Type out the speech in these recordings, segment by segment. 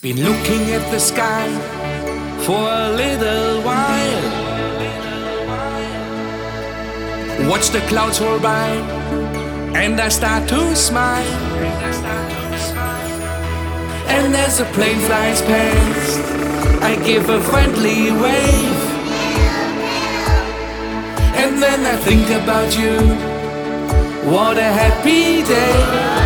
Been looking at the sky for a little while. Watch the clouds roll by and I start to smile. And as a plane flies past, I give a friendly wave. And then I think about you, what a happy day.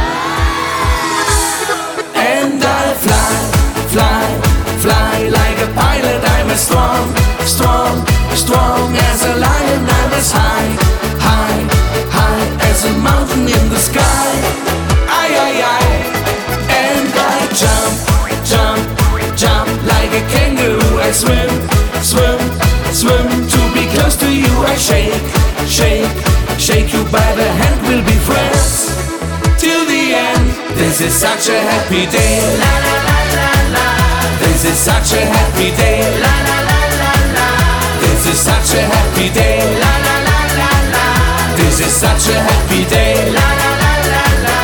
And I fly, fly, fly like a pilot. I'm as strong, strong, strong as a lion. I'm as high, high, high as a mountain in the sky. Aye, aye, aye. And I jump, jump, jump like a kangaroo. I swim, swim, swim to be close to you. I shake, shake, shake you by the hand. We'll be friends till the end. This is such a happy day. La la la la la. This is such a happy day. La la la la la. This is such a happy day. La la la la la. This is such a happy day. La la la la la.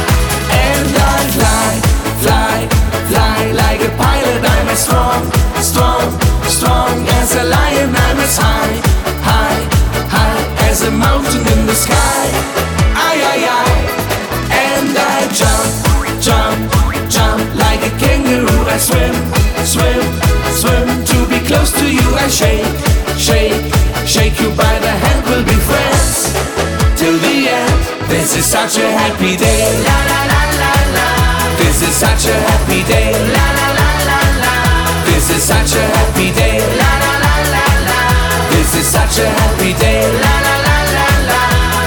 And I fly, fly, fly like a pilot. I'm as strong, strong, strong as a lion. I'm as high, high, high as a mountain in the sky. Aye, aye, aye. And I jump, jump, jump like a kangaroo. I swim, swim, swim to be close to you. I shake, shake, shake you by the hand. We'll be friends till the end. This is such a happy day. La la la la la. This is such a happy day. La la la la la. This is such a happy day. La la la la la. This is such a happy day. La la la la la.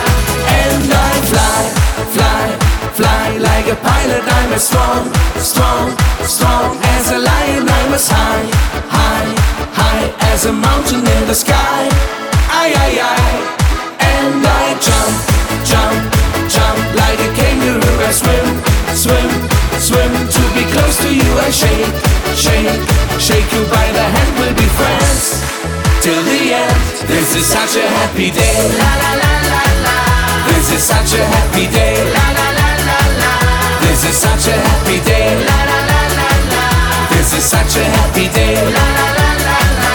And I fly, fly, fly like a pilot. I'm as strong, strong, strong as a lion. I'm as high, high, high as a mountain in the sky. Aye, aye, aye. And I jump, jump, jump like a kangaroo. I swim, swim, swim to be close to you. I shake, shake, shake you by the hand. We'll be friends till the end. This is such a happy day. La la la la la. This is such a happy day. La la la la la. This is such a happy day. La la la la la. This is such a happy day. La la la la la.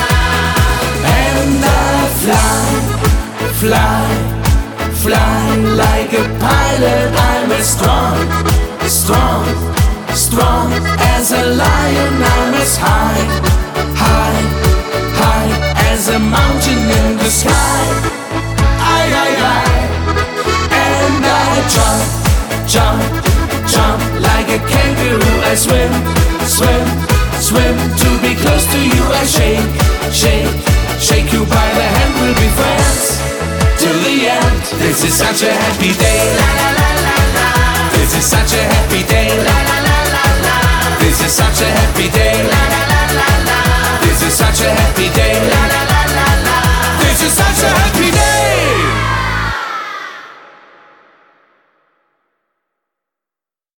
And I fly, fly, fly like a pilot. I'm as strong, strong, strong as a lion. I'm as high, high, high as a mountain in the sky. Aye, aye, aye. And I jump, jump, jump like a kangaroo. I swim, swim, swim to be close to you. I shake, shake, shake you by the hand. We'll be friends till the end. This is such a happy day. La la la la la. This is such a happy day. La la la la la. This is such a happy day.